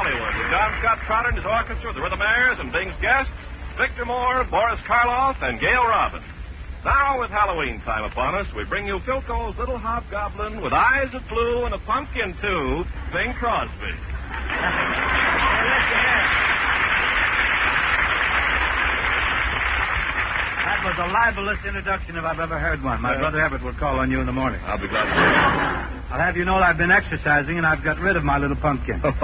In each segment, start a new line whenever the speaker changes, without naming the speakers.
Hollywood with John Scott Trotter and his orchestra, the Rhythmaires, and Bing's guests, Victor Moore, Boris Karloff, and Gail Robin. Now, with Halloween time upon us, we bring you Philco's Little Hobgoblin with eyes of blue and a pumpkin, too, Bing Crosby.
That was the libelous introduction if I've ever heard one. My brother Everett will call on you in the morning.
I'll be glad to hear it.
I'll have you know I've been exercising and I've got rid of my little pumpkin.
No.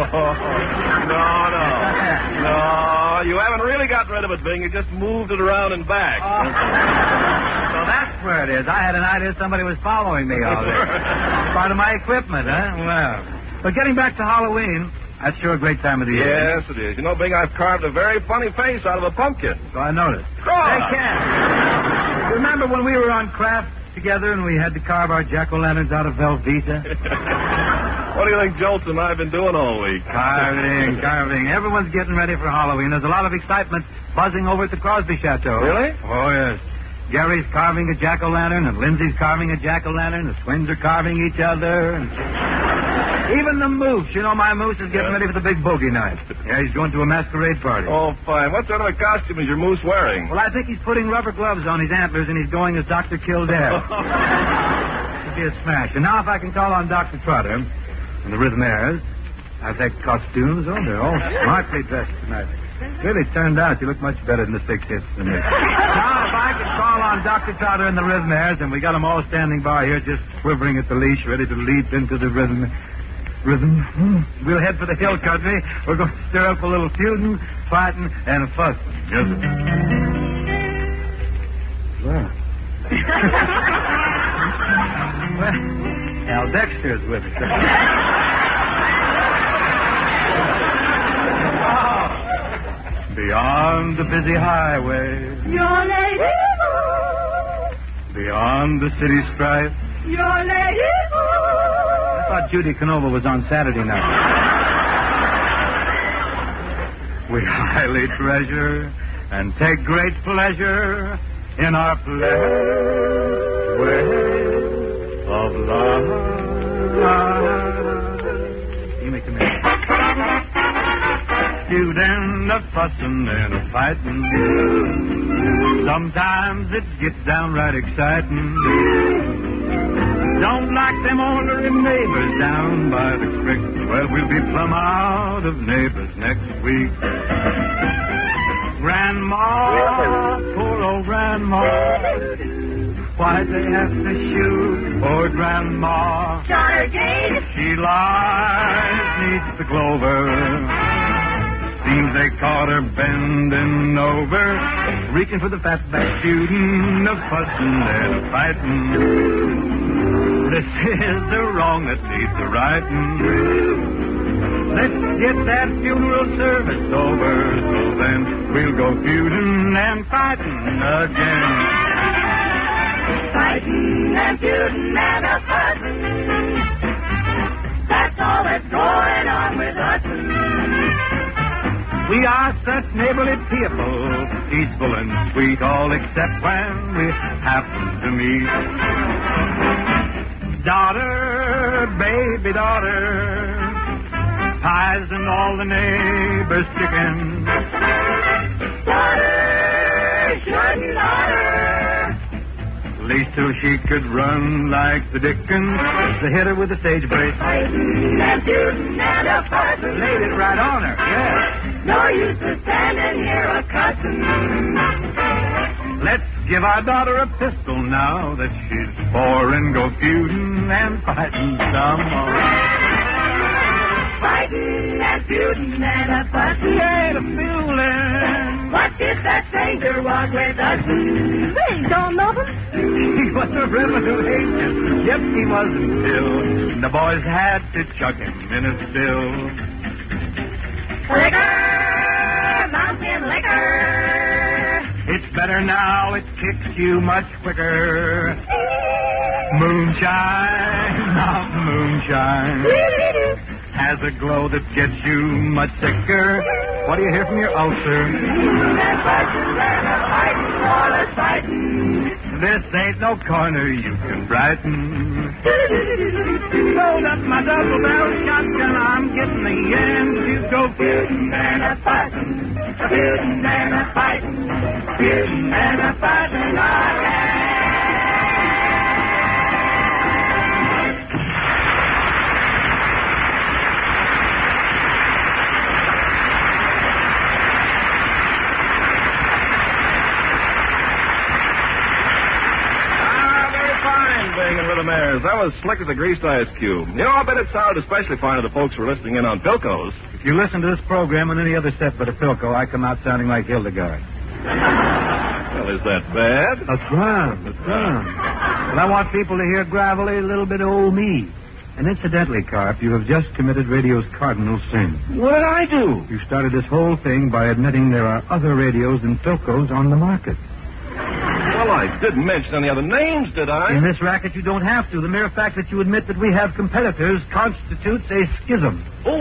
You haven't really gotten rid of it, Bing. You just moved it around and back.
So that's where it is. I had an idea somebody was following me all day. Part of my equipment, huh? Well. But getting back to Halloween, that's sure a great time of the year.
Yes, it is. You know, Bing, I've carved a very funny face out of a pumpkin.
So I noticed.
Hey,
Ken. Remember when we were on craft together and we had to carve our jack-o'-lanterns out of Velveeta?
What do you think Jolts and I have been doing all week?
Carving. Everyone's getting ready for Halloween. There's a lot of excitement buzzing over at the Crosby Chateau.
Really?
Oh, yes. Gary's carving a jack-o'-lantern, and Lindsay's carving a jack-o'-lantern. The twins are carving each other. And even the moose. You know, my moose is getting ready for the big bogey night. Yeah, he's going to a masquerade party.
Oh, fine. What sort of a costume is your moose wearing?
Well, I think he's putting rubber gloves on his antlers, and he's going as Dr. Kildare. It'll be a smash. And now if I can call on Dr. Trotter and the Rhythmaires. I've had costumes. Oh, they're all smartly dressed tonight. Really turned out you look much better than the six hits than me. Now, if I could call on Dr. Trotter and the Rhythmaires, and we got them all standing by here just quivering at the leash, ready to leap into the rhythm. We'll head for the hill country. We're going to stir up a little feuding, fighting, and fussing. Yes, sir. Well. Well, Al Dexter's with us. Beyond the busy highway,
your lady.
Beyond the city strife,
Your lady.
I thought Judy Canova was on Saturday night. We highly treasure and take great pleasure in our pleasant way of love. You may come in. Shooting, a fussing, and a fighting. Sometimes it gets downright exciting. Don't like them ornery neighbors down by the creek. Well, we'll be plumb out of neighbors next week. Grandma, poor old Grandma. Why'd they have to shoot poor Grandma? She lies neath the clover. Seems they caught her bending over, reaching for the fastback, shooting, a fussing, and a fighting. This is the wrong that needs the righting. Let's get that funeral service over, so then we'll go feuding and fighting again.
Fighting and feuding and a fussing. That's all that's going on with us.
We are such neighborly people, peaceful and sweet, all except when we happen to meet. Daughter, baby daughter, pies and all the neighbors' chickens.
Daughter, shouldn't daughter.
At least till she could run like the Dickens, to hit her with a stage brace.
Fighting and feuding and a fussing.
Laid it right on her, yeah.
No use of standing here a cussing.
Let's give our daughter a pistol now that she's 4 and go feuding and fighting some more.
Fighting and feuding and a fussing.
Ain't a feeling.
What did that stranger want with us? They don't know him.
He was a revenue agent. Yep, he was until the boys had to chuck him in a still.
Liquor! Mountain liquor!
It's better now, it kicks you much quicker. Moonshine, mountain moonshine, has a glow that gets you much sicker. What do you hear from your ulcer? This ain't no corner you can brighten. Load up my double-barrel shotgun, I'm getting the end to go
feuding and a fighting, feuding and a fighting, feuding and a fighting, all right.
Binging with the mares. That was slick as a greased ice cube. You know, I bet it sounded especially fine to the folks who were listening in on Philco's.
If you listen to this program on any other set but a Philco, I come out sounding like Hildegard.
Well, is that bad?
That's grand. That's grand. Well, I want people to hear gravelly a little bit of old me. And incidentally, Carp, you have just committed radio's cardinal sin.
What did I do?
You started this whole thing by admitting there are other radios than Philco's on the market.
Well, I didn't mention any other names, did I?
In this racket, you don't have to. The mere fact that you admit that we have competitors constitutes a schism.
Oh.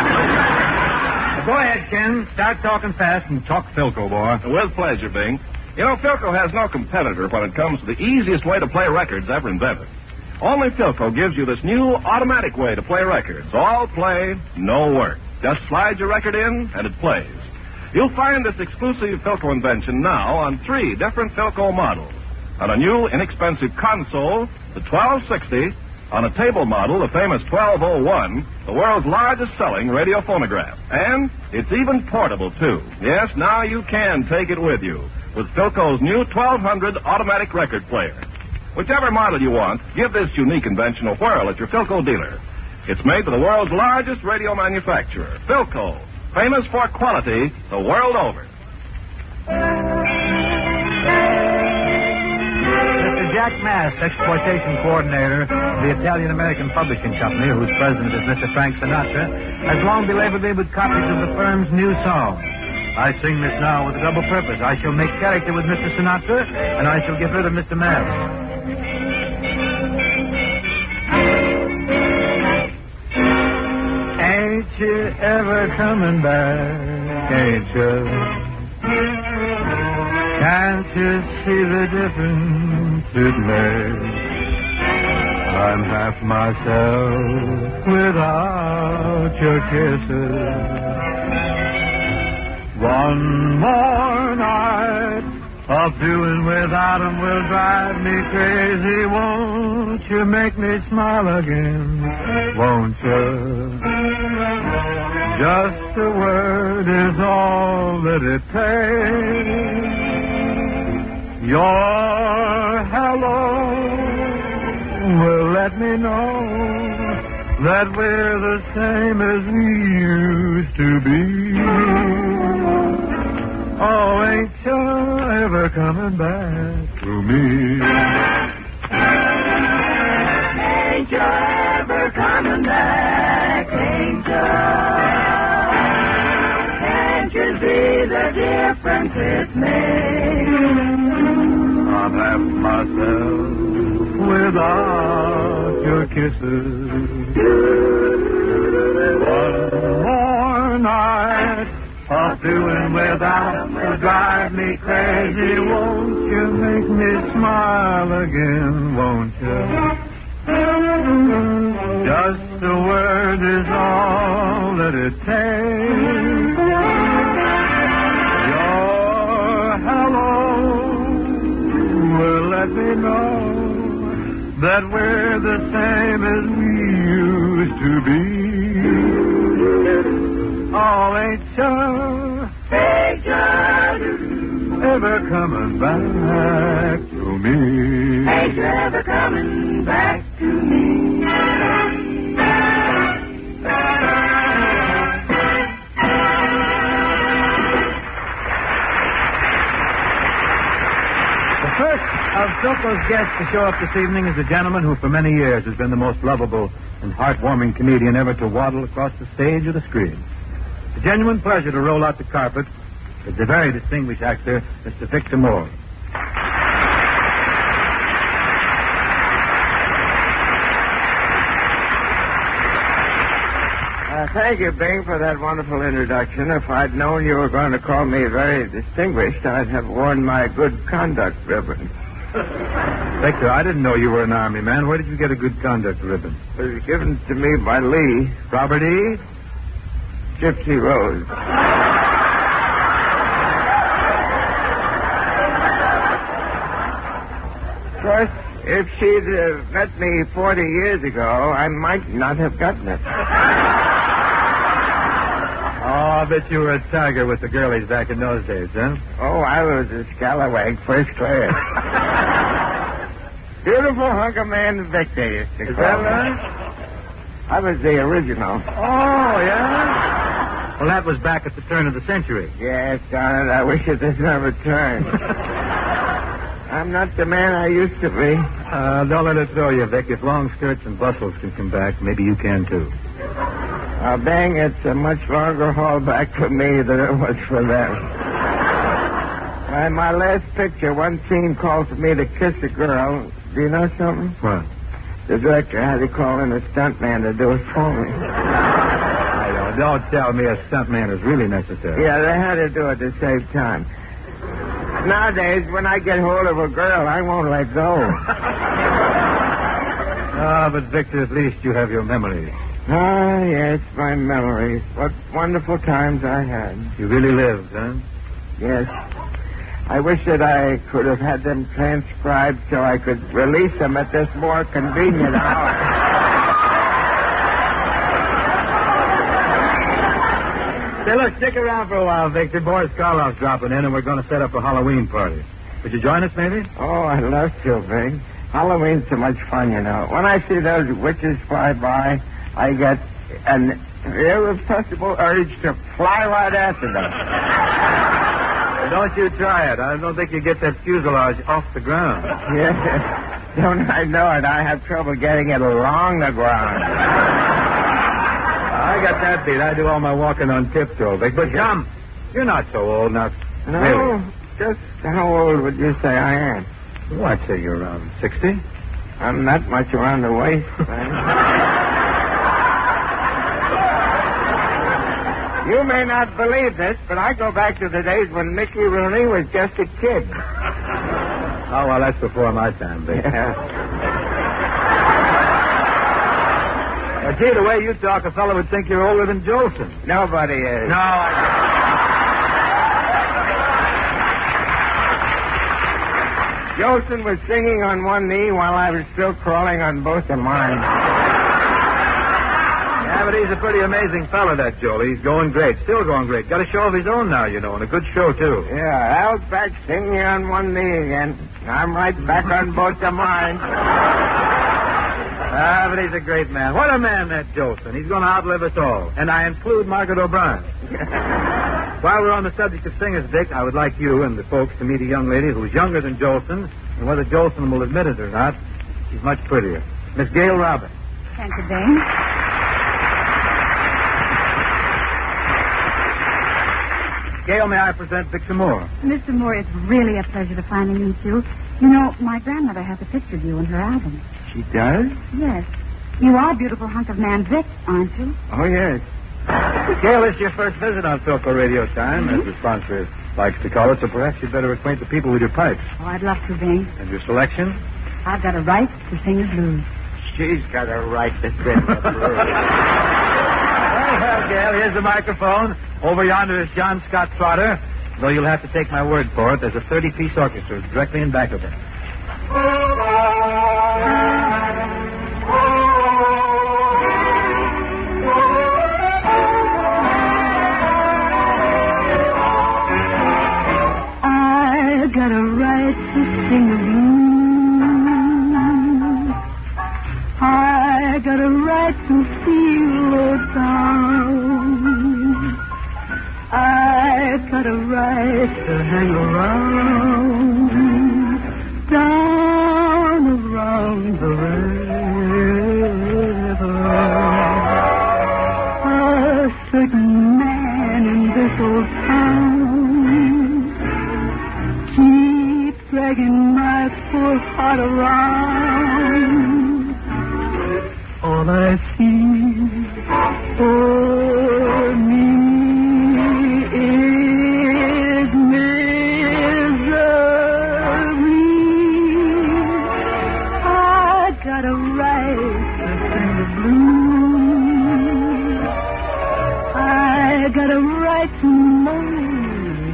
Go ahead, Ken. Start talking fast and talk Philco, boy.
With pleasure, Bing. You know, Philco has no competitor when it comes to the easiest way to play records ever invented. Only Philco gives you this new automatic way to play records. All play, no work. Just slide your record in, and it plays. You'll find this exclusive Philco invention now on 3 different Philco models. On a new, inexpensive console, the 1260. On a table model, the famous 1201, the world's largest-selling radio phonograph. And it's even portable, too. Yes, now you can take it with you with Philco's new 1200 automatic record player. Whichever model you want, give this unique invention a whirl at your Philco dealer. It's made by the world's largest radio manufacturer, Philco. Famous for quality the world over.
Mr. Jack Mass, exploitation coordinator of the Italian-American Publishing Company, whose president is Mr. Frank Sinatra, has long belabored me with copies of the firm's new song. I sing this now with a double purpose. I shall make character with Mr. Sinatra, and I shall get rid of Mr. Mass. Ain't you ever coming back, ain't you? Can't you see the difference it makes? I'm half myself without your kisses. One more night of doing without 'em will drive me crazy. Won't you make me smile again? Won't you? Just a word is all that it takes. Your hello will let me know that we're the same as we used to be. Oh, ain't you ever coming back to me?
Ain't you ever coming back, ain't you? Can't you see the difference it makes?
I'm half myself without your kisses. One more night of doing without 'em will drive me crazy. Won't you make me smile again, won't you? Just a word is all that it takes. Your hello will let me know that we're the same as we used to be. Oh, ain't you ever coming back to me?
Ain't you ever coming back to me?
The first of Philco's guests to show up this evening is a gentleman who for many years has been the most lovable and heartwarming comedian ever to waddle across the stage or the screen. It's a genuine pleasure to roll out the carpet with the very distinguished actor, Mr. Victor Moore.
Thank you, Bing, for that wonderful introduction. If I'd known you were going to call me very distinguished, I'd have worn my good conduct ribbon.
Victor, I didn't know you were an Army man. Where did you get a good conduct ribbon?
It was given to me by Lee.
Robert E.?
Gypsy Rose. Of course, if she'd met me 40 years ago, I might not have gotten it.
Oh, I bet you were a tiger with the girlies back in those days, huh?
Oh, I was a scalawag first class. Beautiful hunk of man Vic, they used to
Is
call
that
me.
right?
I was the original.
Oh, yeah? Well, that was back at the turn of the century.
Yes, darn it, I wish it had never turned. I'm not the man I used to be.
Don't let it throw you, Vic. If long skirts and bustles can come back, maybe you can, too.
Bang, it's a much longer haul back for me than it was for them. My last picture, one scene called for me to kiss a girl. Do you know something?
What?
The director had to call in a stuntman to do it for me.
Don't tell me a stuntman is really necessary.
Yeah, they had to do it to save time. Nowadays, when I get hold of a girl, I won't let go.
But Victor, at least you have your memories.
Ah, yes, my memories. What wonderful times I had.
You really lived, huh?
Yes. I wish that I could have had them transcribed so I could release them at this more convenient hour.
Say, look, stick around for a while, Victor. Boris Karloff's dropping in, and we're going to set up a Halloween party. Would you join us, maybe?
Oh, I'd love to, Big. Halloween's so much fun, you know. When I see those witches fly by, I get an irrepressible urge to fly right after them.
Don't you try it. I don't think you get that fuselage off the ground.
Yes. Don't I know it? I have trouble getting it along the ground.
I got that beat. I do all my walking on tiptoe, Vic. But, Tom, you're not so old now.
No,
Really?
just how old would you say I am?
Well, I'd say you're around 60.
I'm not much around the waist, man. You may not believe this, but I go back to the days when Mickey Rooney was just a kid.
Oh, well, that's before my time, Vic.
Yeah.
Gee, the way you talk, a fellow would think you're older than Jolson.
Nobody is.
No,
Jolson was singing on one knee while I was still crawling on both of mine.
Yeah, but he's a pretty amazing fellow, that Jolie. He's going great. Still going great. Got a show of his own now, you know, and a good show, too.
Yeah, Al's back singing on one knee again. I'm right back on both of mine.
But he's a great man. What a man, that Jolson. He's going to outlive us all. And I include Margaret O'Brien. While we're on the subject of singers, Dick, I would like you and the folks to meet a young lady who's younger than Jolson, and whether Jolson will admit it or not, she's much prettier. Miss Gail Robin.
Thank you, Dane.
Gail, may I present Victor Moore?
Mr. Moore, it's really a pleasure to finally meet you. You know, my grandmother has a picture of you in her album.
She does?
Yes. You are a beautiful hunk of man Vic, aren't you?
Oh, yes.
Gail, this is your first visit on Philco Radio Time, as the sponsor likes to call it, so perhaps you'd better acquaint the people with your pipes.
Oh, I'd love to, Dane.
And your selection?
I've got a right to sing the blues.
She's got a right to sing the blues.
Well, Gail, here's the microphone. Over yonder is John Scott Trotter. Though you'll have to take my word for it, there's a 30-piece orchestra directly in back of it.
I got a right to sing the blues. I got a right to feel low down. I got a right to hang around, down around the river. A certain man in this old town keeps dragging my poor heart around. All I see for me is misery. I got a right to sing the blues. I
nights and lonely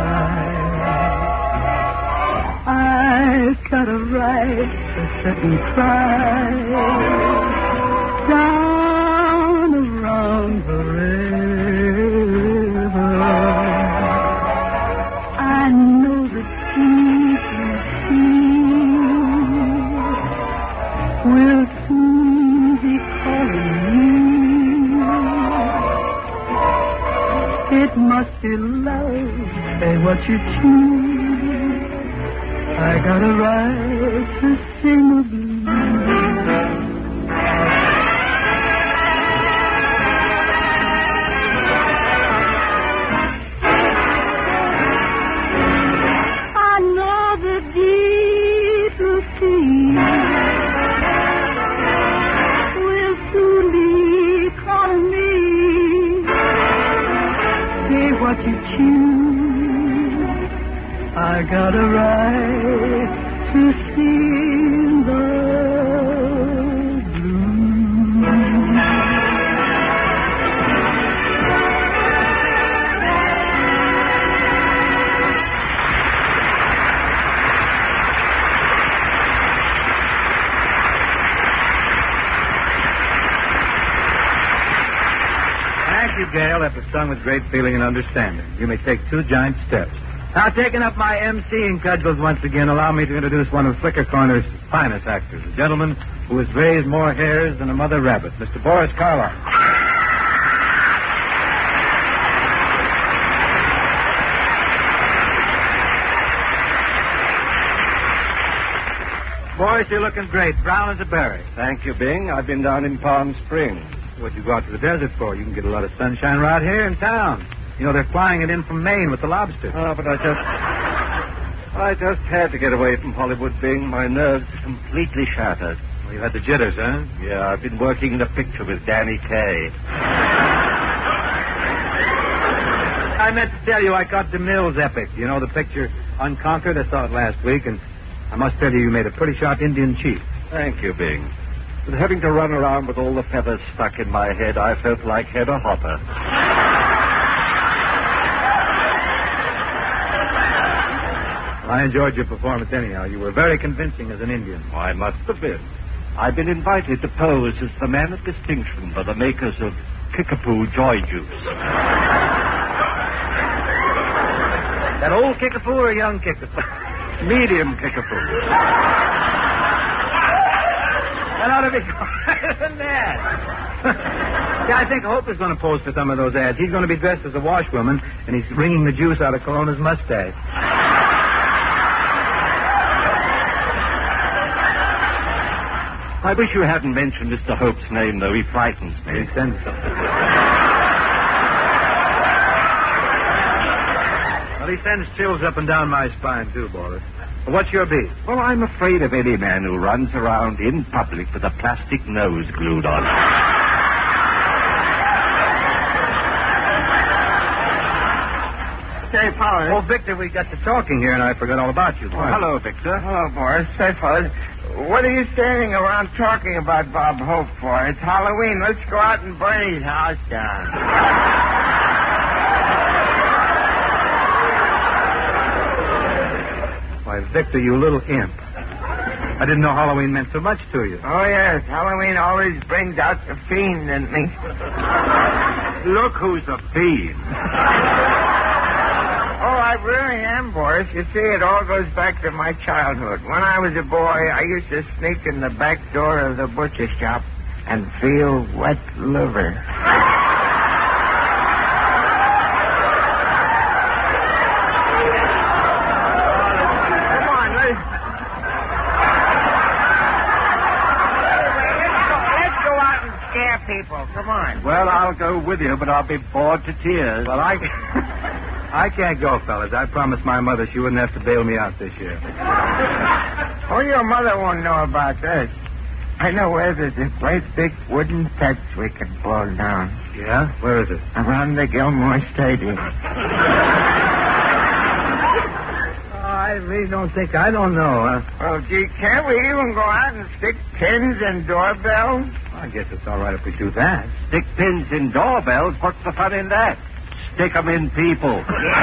times, I've got a right to sit and cry down around the river. I know the trees and trees will soon be calling you. It must be love, say what you choose. I got a right to sing the blues. I know the deep blue sea will soon be calling me. Say what you choose. I got a right to sing the blues.
Thank you, Gail. That was sung with great feeling and understanding. You may take 2 giant steps. Now, taking up my emceeing cudgels once again, allow me to introduce one of Flicker Corner's finest actors, a gentleman who has raised more hairs than a mother rabbit, Mr. Boris Karloff. Boris, you're looking great, brown as a berry.
Thank you, Bing. I've been down in Palm Springs.
What'd you go out to the desert for? You can get a lot of sunshine right here in town. You know, they're flying it in from Maine with the lobster.
Oh, but I just had to get away from Hollywood, Bing. My nerves are completely shattered.
Well, you had the jitters, huh?
Yeah, I've been working in a picture with Danny Kaye.
I meant to tell you I caught DeMille's epic. You know, the picture Unconquered? I saw it last week, and I must tell you made a pretty sharp Indian chief.
Thank you, Bing. But having to run around with all the feathers stuck in my head, I felt like Hedda Hopper.
I enjoyed your performance anyhow. You were very convincing as an Indian.
Oh, I must have been. I've been invited to pose as the man of distinction by the makers of Kickapoo Joy Juice.
That old Kickapoo or a young Kickapoo?
Medium Kickapoo.
That ought to be better than that. Yeah, I think Hope is going to pose for some of those ads. He's going to be dressed as a washwoman, and he's wringing the juice out of Corona's mustache.
I wish you hadn't mentioned Mr. Hope's name, though. He frightens me.
He sends something. Well, he sends chills up and down my spine, too, Boris. Well, what's your beef?
Well, I'm afraid of any man who runs around in public with a plastic nose glued on.
Say, fellas.
Oh, Victor, we got to talking here, and I forgot all about you.
Oh, hello, Victor.
Hello, Boris. Say, fellas, what are you standing around talking about Bob Hope for? It's Halloween. Let's go out and burn his house down.
Why, Victor, you little imp. I didn't know Halloween meant so much to you.
Oh, yes. Halloween always brings out the fiend in me.
Look who's a fiend.
Oh, I really am, Boris. You see, it all goes back to my childhood. When I was a boy, I used to sneak in the back door of the butcher shop and feel wet liver. Come on, let's go out and scare people. Come on.
Well, I'll go with you, but I'll be bored to tears.
Well, I can't go, fellas. I promised my mother she wouldn't have to bail me out this year.
Oh, your mother won't know about this. I know where there's a great big wooden fence we can blow down.
Yeah? Where is it?
Around the Gilmore Stadium.
I really don't think... I don't know.
Well, gee, can't we even go out and stick pins in doorbells?
I guess it's all right if we do that.
Stick pins in doorbells? What's the fun in that? stick 'em in people.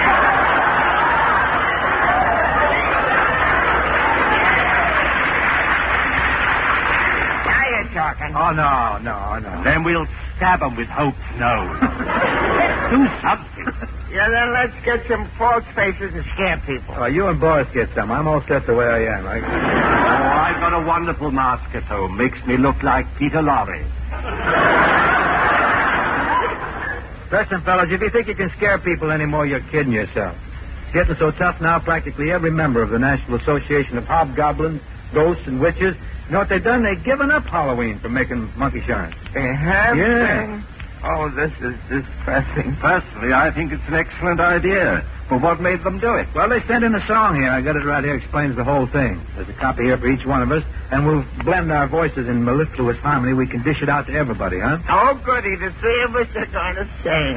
Now you're talking.
Oh, no.
Then we'll stab 'em with Hope's nose. Do something.
Yeah, then let's get some false faces and scare people.
Oh, you and Boris get some. I'm all set the way I am.
Oh, I've got a wonderful mask at home. Makes me look like Peter Lorre.
Listen, fellas, if you think you can scare people anymore, you're kidding yourself. It's getting so tough now, practically every member of the National Association of Hobgoblins, Ghosts, and Witches, you know what they've done? They've given up Halloween for making monkey shines.
They have?
Yeah.
Oh, this is depressing.
Personally, I think it's an excellent idea. But what made them do it?
Well, they sent in a song here. I got it right here. Explains the whole thing. There's a copy here for each one of us, and we'll blend our voices in mellifluous harmony. We can dish it out to everybody, huh?
Oh, goody. The three of us are going to sing.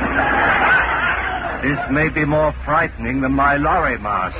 This may be more frightening than my Lorre mask.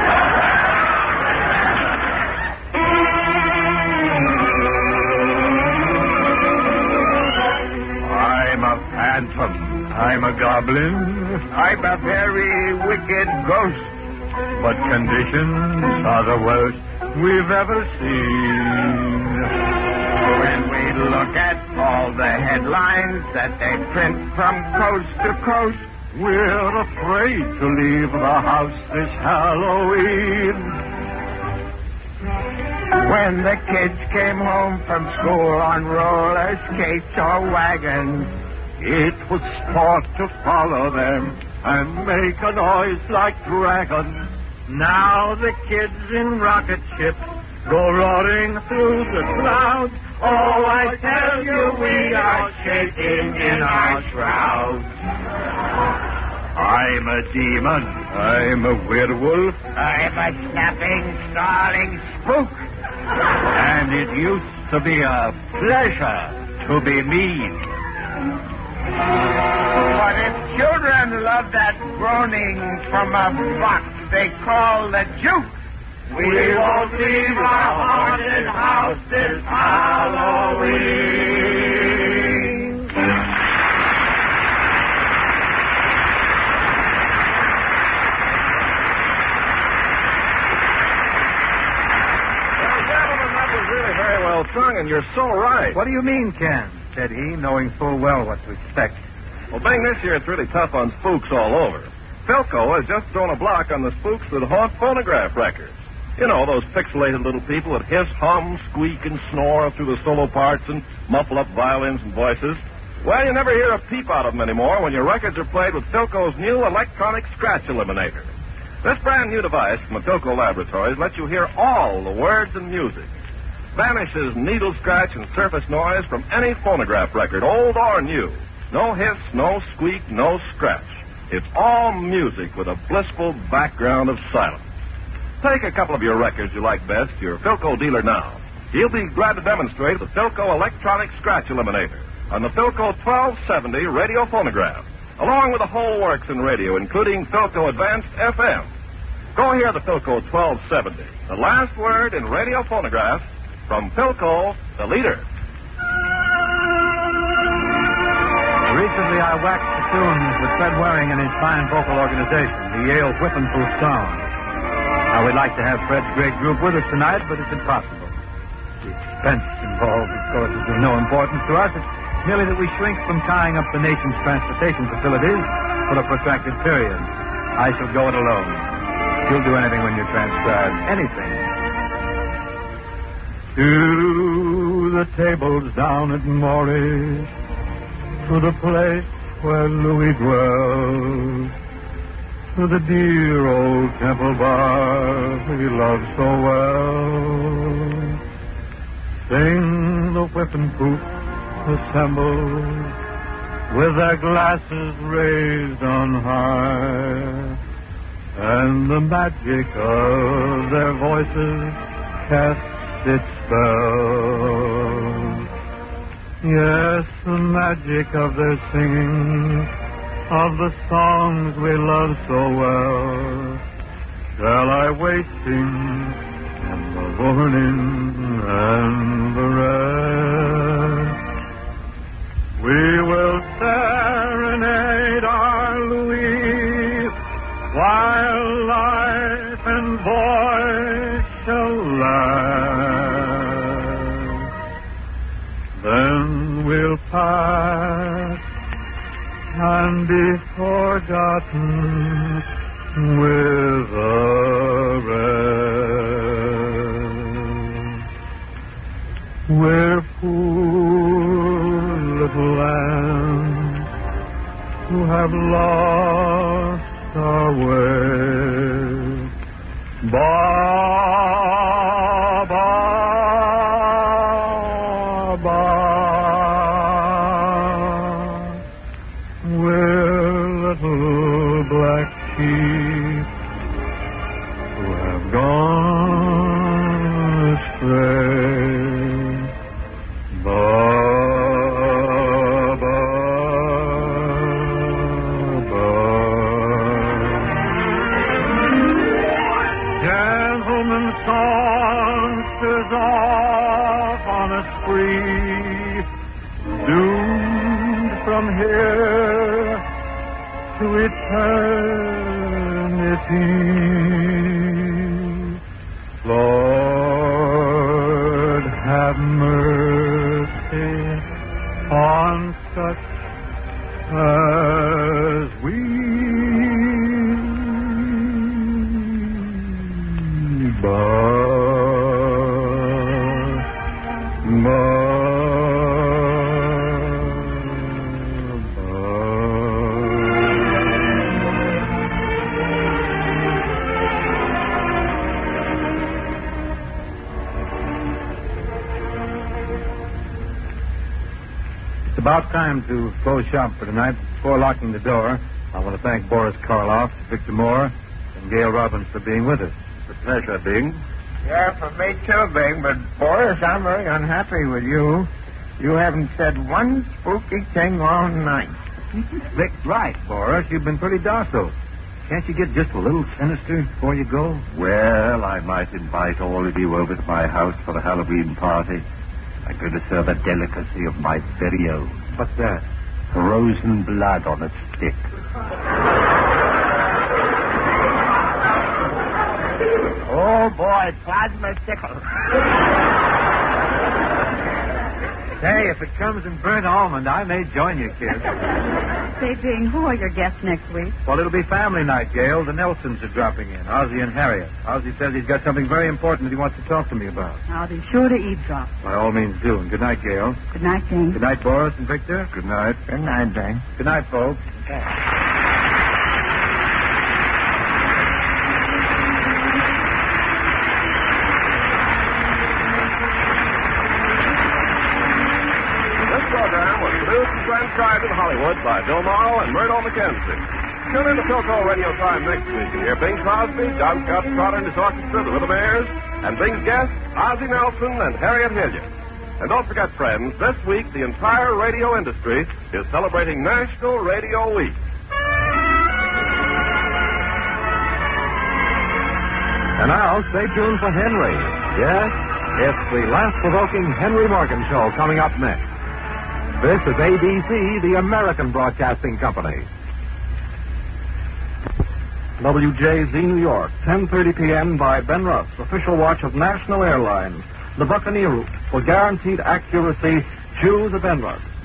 I'm a phantom. I'm a goblin.
I'm a very wicked ghost.
But conditions are the worst we've ever seen.
When we look at all the headlines that they print from coast to coast,
We're afraid to leave the house this Halloween.
when the kids came home from school on roller skates or wagons,
It was sport to follow them and make a noise like dragons.
Now the kids in rocket ships go roaring through the clouds. Oh, I tell you, we are shaking in our shrouds.
I'm a demon. I'm a werewolf.
I'm a snapping, snarling spook.
And it used to be a pleasure to be mean.
But if children love that groaning from a box they call the juke,
We won't leave our haunted house this Halloween.
Very well sung, and you're so right.
What do you mean, Ken? Said he, knowing full well what to expect.
Well, Bing, this year it's really tough on spooks all over. Philco has just thrown a block on the spooks that haunt phonograph records. You know, those pixelated little people that hiss, hum, squeak, and snore through the solo parts and muffle up violins and voices. Well, you never hear a peep out of them anymore when your records are played with Philco's new electronic scratch eliminator. This brand new device from the Philco Laboratories lets you hear all the words and music. Vanishes needle scratch and surface noise from any phonograph record, old or new. No hiss, no squeak, no scratch. It's all music with a blissful background of silence. Take a couple of your records you like best to your Philco dealer now. He'll be glad to demonstrate the Philco electronic scratch eliminator on the Philco 1270 radio phonograph, along with the whole works in radio, including Philco Advanced FM. Go hear the Philco 1270, the last word in radio phonograph from Philco, the leader.
Recently, I waxed the tunes with Fred Waring and his fine vocal organization, the Yale Whippin'-Proof Song. Now, we'd like to have Fred's great group with us tonight, but it's impossible. The expense involved, of course, is of no importance to us. It's merely that we shrink from tying up the nation's transportation facilities for a protracted period. I shall go it alone. You'll do anything when you're transcribed. Anything.
To the tables down at Morris, to the place where Louis dwells, to the dear old Temple Bar he loved so well. Sing the Whippin'-Proof assembled with their glasses raised on high, and the magic of their voices casts its spell. Yes, the magic of their singing, of the songs we love so well, shall I wait in the morning and the rest. We will serenade our while life and voice shall last. Then we'll pass and be forgotten with the rest. We're poor little lambs who have lost our way. Ba, ba, ba. We're little black sheep who have gone astray. Ba, ba, ba. Gentlemen songsters off on a spree, doomed from here to eternity. Lord, have mercy on such as we. Ba, ba,
It's about time to close shop for tonight. Before locking the door, I want to thank Boris Karloff, Victor Moore, and Gail Robbins for being with us.
It's a pleasure, Bing.
Yeah, for me too, Bing. But, Boris, I'm very unhappy with you. You haven't said one spooky thing all night.
Vic's right, Boris. You've been pretty docile. Can't you get just a little sinister before you go?
Well, I might invite all of you over to my house for the Halloween party. I'm going to serve a delicacy of my very own.
What's that?
Frozen blood on a stick.
Oh, boy, plasma tickle.
Hey, if it comes in burnt almond, I may join you, kid.
Say, Bing, who are your guests next week?
Well, it'll be family night, Gail. The Nelsons are dropping in, Ozzie and Harriet. Ozzie says he's got something very important that he wants to talk to me about.
I'll be sure to eavesdrop.
By all means, do. And good night, Gail.
Good night, Bing.
Good night, Boris and Victor.
Good night.
Good night, Bing.
Good night, folks.
Transcribed in Hollywood by Bill Morrow and Murdo McKenzie. Tune in to Philco Radio Time next week and hear Bing Crosby, John Scott Trotter and his orchestra, the Rhythmaires, and Bing's guests, Ozzie Nelson and Harriet Hilliard. And don't forget, friends, this week the entire radio industry is celebrating National Radio Week.
And now, stay tuned for Henry. Yes, it's the last-provoking Henry Morgan show coming up next. This is ABC, the American Broadcasting Company. WJZ New York, 10:30 p.m. by Ben Russ, official watch of National Airlines. The Buccaneer route. For guaranteed accuracy, choose a Ben Russ.